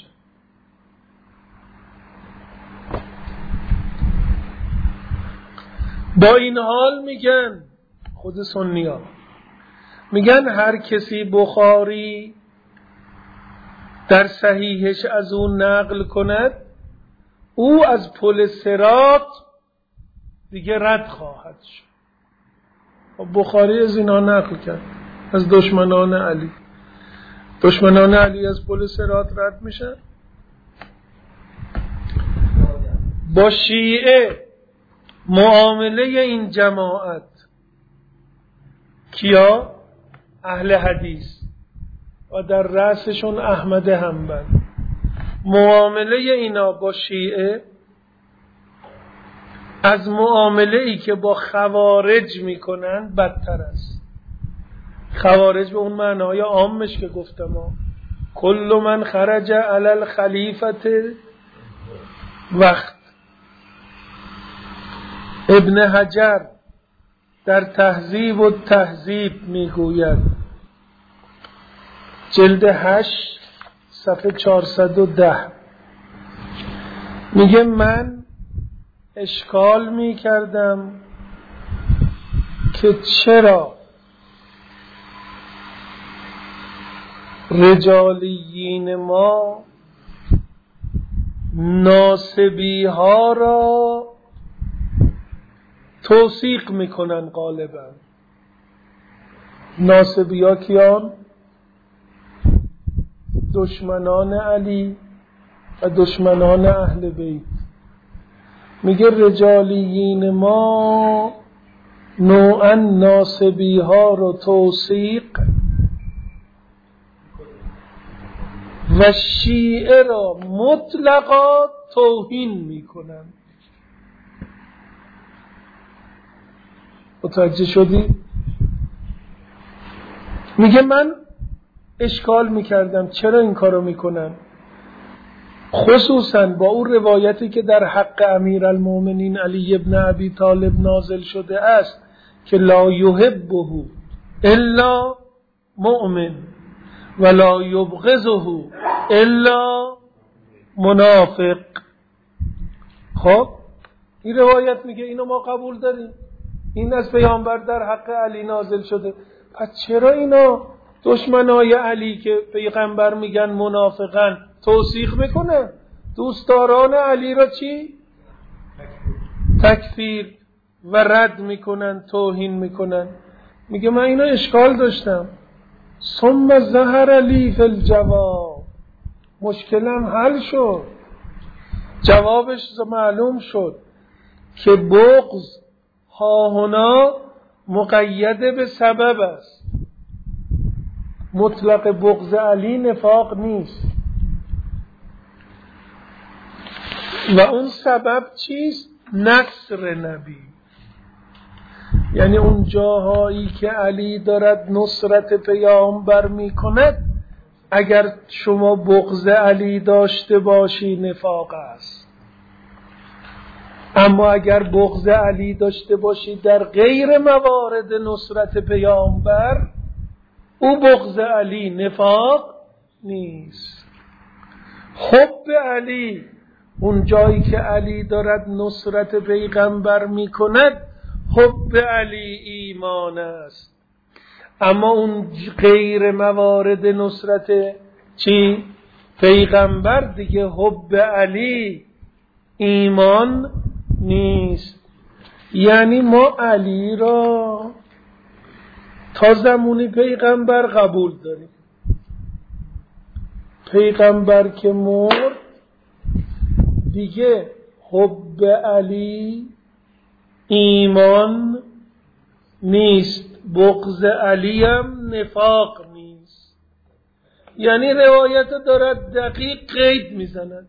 با این حال میگن خود سنی ها میگن هر کسی بخاری در صحیحش از اون نقل کند، او از پل صراط دیگه رد خواهد شد. بخاری از اینا نقل کرد، از دشمنان علی. دشمنان علی از پل صراط رد میشن. با شیعه معامله این جماعت کیا؟ اهل حدیث و در رأسشون احمد حنبل. معامله اینا با شیعه از معامله ای که با خوارج میکنن بدتر است. خوارج به اون معنای عامش که گفتم کل من خرج علی الخلیفت وقت. ابن حجر در تهذیب و تهذیب میگوید جلد 8 صفحه 410 میگه من اشکال میکردم که چرا رجالیین ما ناسبی ها را توثیق میکنن. غالبا ناسبی ها کیان؟ دشمنان علی و دشمنان اهل بیت. میگه رجالیین ما نوعا ناسبی ها رو توثیق و شیعه را مطلقا توهین میکنن. متوجه شدی؟ میگه من اشکال میکردم چرا این کارو میکنن، خصوصا با اون روایتی که در حق امیرالمومنین علی ابن ابی طالب نازل شده است که لا یحبه الا مؤمن ولا یبغضه الا منافق. خب این روایت میگه اینو ما قبول داریم، این از پیامبر در حق علی نازل شده، پس چرا اینا دشمنای علی که پیغمبر میگن منافقن توصیف میکنن؟ دوستداران علی را چی؟ تکفیر و رد میکنن، توهین میکنن. میگه من اینا اشکال داشتم. ثم ظهر لی فی الجواب، مشکلم حل شد. جوابش معلوم شد که بغض هاهنا مقید به سبب است. مطلق بغض علی نفاق نیست. و اون سبب چیست؟ نصر نبی. یعنی اون جاهایی که علی دارد نصرت پیامبر می کند، اگر شما بغض علی داشته باشی نفاق است. اما اگر بغض علی داشته باشی در غیر موارد نصرت پیامبر، او بغض علی نفاق نیست. حب علی، اون جایی که علی دارد نصرت پیغمبر می کند، حب علی ایمان است. اما اون غیر موارد نصرت چی؟ پیغمبر دیگه حب علی ایمان نیست. یعنی ما علی را تا زمانی پیغمبر قبول داریم. پیغمبر که مرد دیگه حب علی ایمان نیست، بغض علی هم نفاق نیست. یعنی روایت دارد دقیق قید میزند.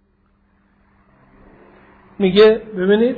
میگه ببینید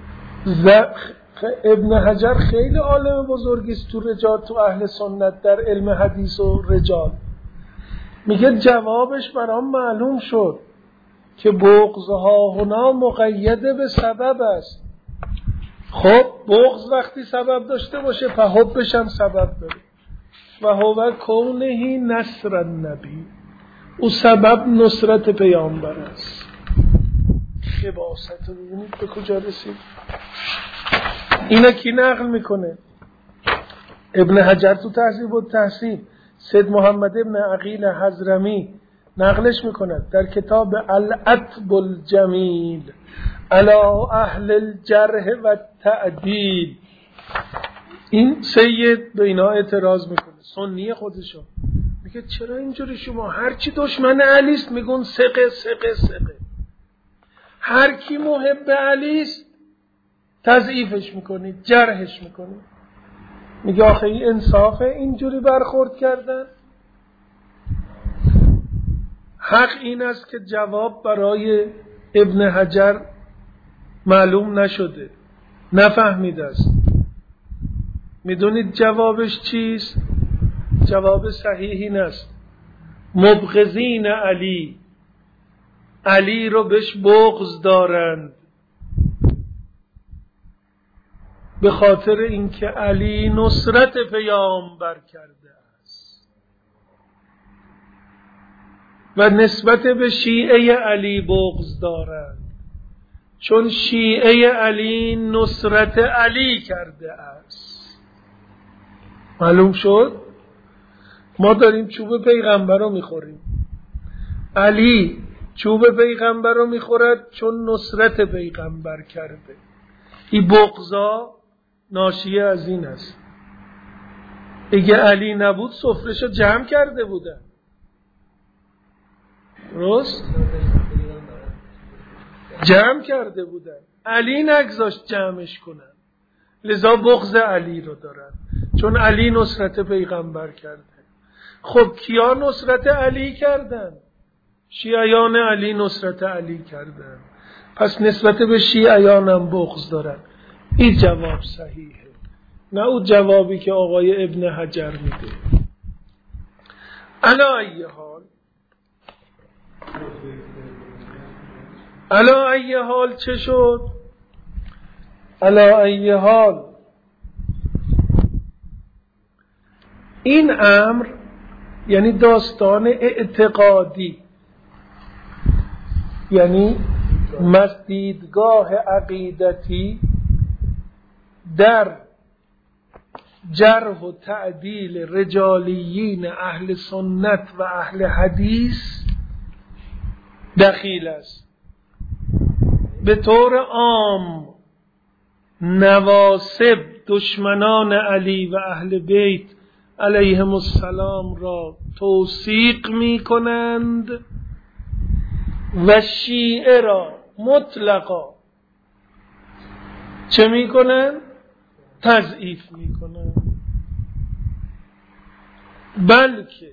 ابن حجر خیلی عالم بزرگی است تو رجال، تو اهل سنت در علم حدیث و رجال. میگه جوابش برام معلوم شد که بغض ها هنا مقید به سبب است. خب بغض وقتی سبب داشته باشه پس حبش هم سبب داره. و هو کونهی نصر النبی، او سبب نصرت پیامبر است. خباست رو ببینید به کجا رسید. اینا کی نقل میکنه؟ ابن حجر تو تهذیب و تحسین، سید محمد ابن عقیل حضرمی نقلش میکند در کتاب العتب الجمیل علی اهل الجرح و تعدیل. این سید به اینا اعتراض میکنه، سنی خودشو. میگه چرا اینجوری شما هرچی دشمن علی است میگن ثقه ثقه ثقه، هر کی محب علی است تضعیفش میکنید، جرحش میکنید. میگه آخه این انصافه اینجوری برخورد کردن؟ حق این است که جواب برای ابن حجر معلوم نشده، نفهمیده است. میدونید جوابش چیست؟ جواب صحیح این است: مبغضین علی رو بهش بغض دارند، به خاطر اینکه علی نصرت پیامبر کرده است و نسبت به شیعه علی بغض دارند، چون شیعه علی نصرت علی کرده است. معلوم شد؟ ما داریم چوب پیغمبر رو میخوریم، علی چوب پیغمبر رو میخورد چون نصرت پیغمبر کرده. این بغضا ناشیه از این است. اگه علی نبود سفرهشو جمع کرده بودن. درست؟ جمع کرده بودن، علی نگذاشت جمعش کنن، لذا بغض علی رو دارن، چون علی نصرت پیغمبر کرده. خب کیا نصرت علی کردن؟ شیعیان علی نصرت علی کردن، پس نسبت به شیعیان هم بغض دارن. این جواب صحیحه، نه اون جوابی که آقای ابن حجر میده. علی ای حال چه شد؟ علی ای حال این امر یعنی داستان اعتقادی، یعنی دیدگاه عقیدتی در جرح و تعدیل رجالیین اهل سنت و اهل حدیث دخیل است. به طور عام نواصب، دشمنان علی و اهل بیت علیهم السلام را توثیق می کنند و شیعه را مطلقا چه می کنند؟ تضعیف می کنند. بلکه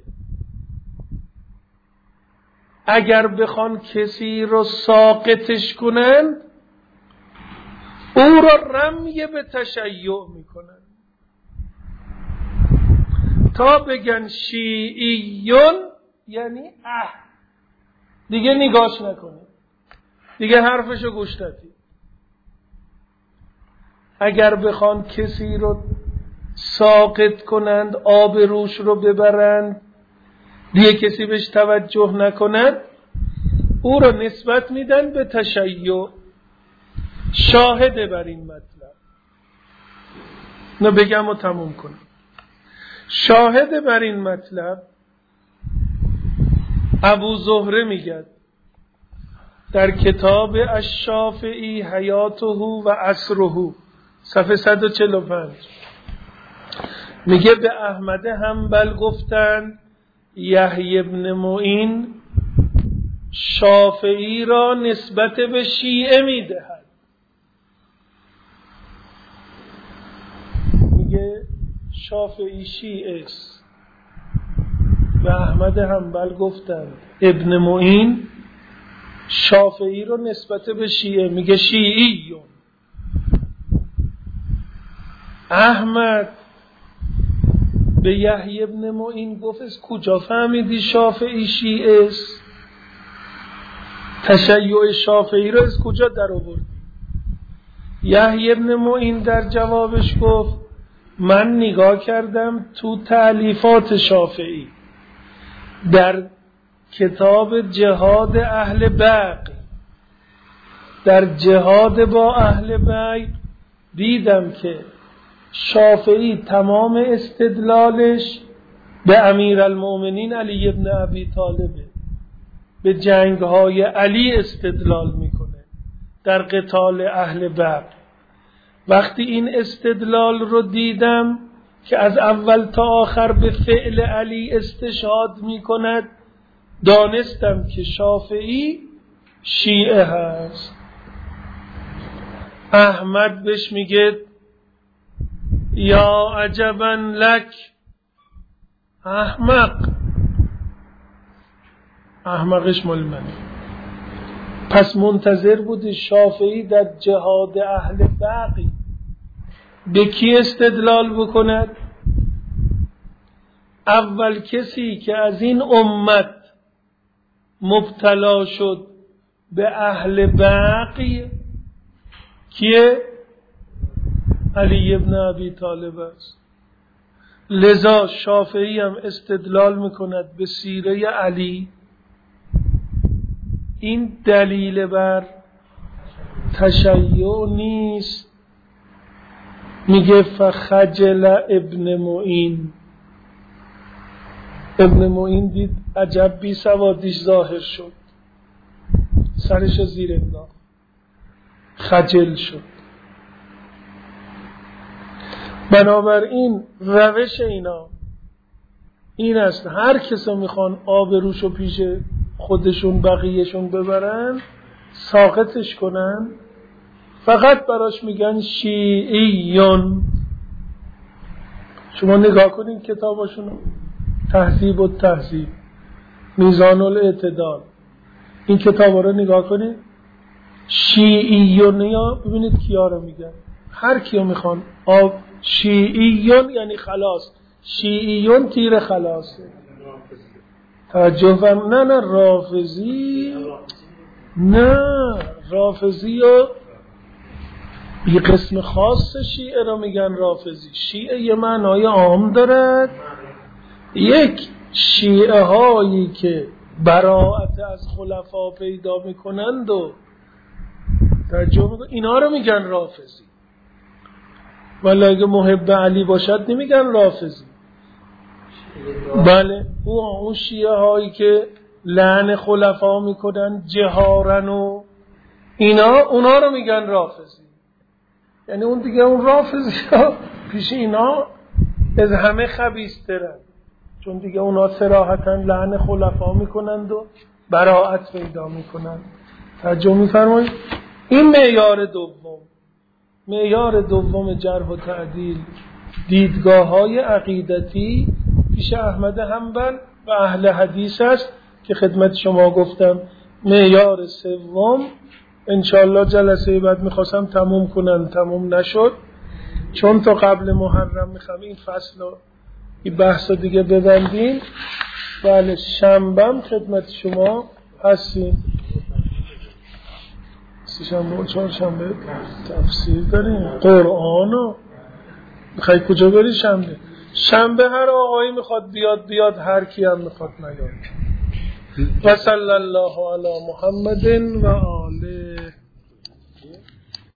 اگر بخوان کسی رو ساقطش کنند او را رمی به تشیع می کنند تا بگن شیعیون، یعنی دیگه نگاش نکنید، دیگه حرفشو گوش ندید. اگر بخوان کسی رو ساقط کنند، آب روش رو ببرند، دیگه کسی بهش توجه نکند، او رو نسبت میدن به تشیع. شاهده بر این مطلب، نه بگم و تموم کنم. شاهد بر این مطلب ابو زهره میگه در کتاب الشافعی حیاته و عصره صفحه 145 میگه به احمد حنبل گفتن یحیی بن معین شافعی را نسبت به شیعه میدهد. میگه شافعی شیعه است. به احمد حنبل گفتن ابن معین شافعی رو نسبت به شیعه میگه شیعیون. احمد به یحیی ابن معین گفت از کجا فهمیدی شافعی شیعه است؟ تشیع شافعی رو از کجا در آوردی؟ یحیی ابن معین در جوابش گفت من نگاه کردم تو تألیفات شافعی در کتاب جهاد اهل بغی، در جهاد با اهل بیت دیدم که شافعی تمام استدلالش به امیرالمؤمنین علی ابن ابی طالبه، به جنگ‌های علی استدلال میکنه در قتال اهل بغی. وقتی این استدلال رو دیدم که از اول تا آخر به فعل علی استشهاد میکند، دانستم که شافعی شیعه هست. احمد بهش میگه یا عجبا لک، احمقش مال منه. پس منتظر بودی شافعی در جهاد اهل بغی به کی استدلال بکند؟ اول کسی که از این امت مبتلا شد به اهل بغی کیه؟ علی ابن ابی طالب است. لذا شافعی هم استدلال میکند به سیره علی. این دلیل بر تشیع نیست. میگه فخجل ابن معین. ابن معین دید عجب بی سوادیش ظاهر شد، سرش زیر انداخت، خجل شد. بنابراین روش اینا این است هر کسی میخوان آبروشو پیش خودشون بقیهشون ببرن، ساقطش کنن، فقط براش میگن شیعیون. شما نگاه کنین کتاباشونو، تهذیب و تهذیب، میزان الاعتدال، این کتابا رو نگاه کنین. شیعیون یا ببینید کیا رو میگن، هر کیو میخوان شیعیون یعنی خلاص، شیعیون تیر خلاصه. توجه فرمایید. نه رافضی، نه رافضی و یه قسم خاص شیعه رو میگن رافضی. شیعه یه معنای عام دارد. یک شیعه هایی که براءت از خلفا پیدا میکنند و توجه میکنند اینا رو میگن رافضی. ولی اگه محب علی باشد نمیگن رافضی. بله اون شیعه هایی که لعن خلفا میکنن جهارن و اینا، اونا رو میگن رافضی. یعنی اون دیگه اون رافضی ها پیش اینا از همه خبیث‌ترن، چون دیگه اونا صراحتاً لعن خلفا میکنند و براءت پیدا میکنند. توجه میفرمایید. این معیار دوم. معیار دوم جرح و تعدیل دیدگاه های عقیدتی پیش احمد حنبل و اهل حدیث است که خدمت شما گفتم. معیار سوم انشاءالله جلسه بعد میخواستم تموم کنم، تموم نشد، چون تا قبل محرم میخوام این فصل و این بحث دیگه ببندیم. بله شنبه خدمت شما هستیم. سه‌شنبه و چهارشنبه تفسیر داریم قرآن رو. میخوای کجا بری شنبه؟ شنبه هر آقایی میخواد بیاد، هر کی هم میخواد نیاد. و صلی الله علی محمد و آله